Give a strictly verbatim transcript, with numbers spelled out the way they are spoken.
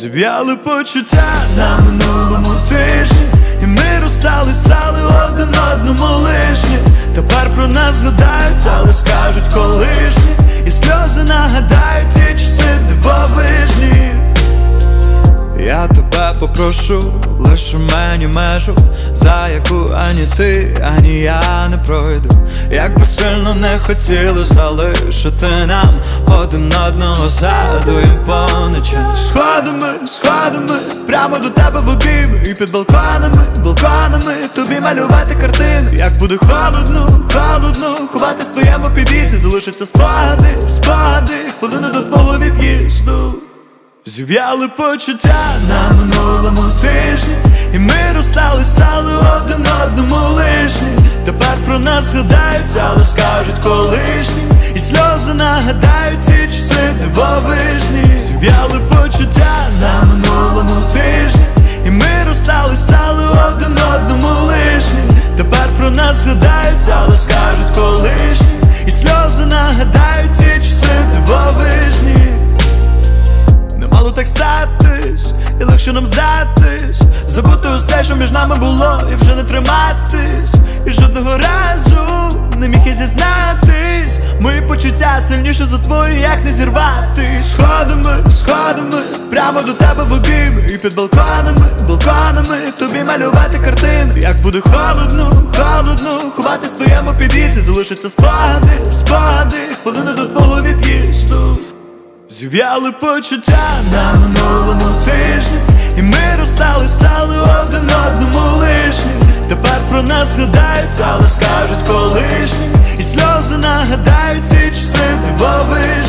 Зів'яли почуття на минулому тижні, і ми розстали, стали один одному лишні. Тепер про нас згадають, але скажуть колишні, і сльози нагадають ті часи дивовижні. Я тебе попрошу, лише мені межу, за яку ані ти, ані я не пройду. Як би сильно не хотіли залишити нам один одного, згадуєм поночі. Сходами, сходами, прямо до тебе в обійми, і під балконами, балконами тобі малювати картини. Як буде холодно, холодно, ховатись в твоєму під'їзді, залишаться спогади, спогади, хвилини до твого від'їзду. Зів'яли почуття на минулому тижні, і ми розстали, стали один одному лишні. Тепер про нас згадають, але скажуть колишні, і сльози нагадають ті часи дивовижні. Зів'яли почуття на минулому тижні, і ми розстали, стали один одному лишні. Тепер про нас згадають, але скажуть колишні, і сльози нагадають ті часи дивовижні. Не мало так статись, і легше нам здатись, забути усе, що між нами було, і вже не триматись. І жодного разу не міг і зізнатись, мої почуття сильніше за твої, як не зірватись. Сходами, сходами, прямо до тебе в обійми, і під балконами, балконами тобі малювати картини. Як буде холодно, холодно, ховатись в твоєму під'їзді, залишаться спогади, спогади, хвилини до твого від'їзду. Зів'яли почуття на минулому тижні, і ми розстали, стали один одному лишні. Тепер про нас згадають, але скажуть колишні, і сльози нагадають ті часи дивовижні.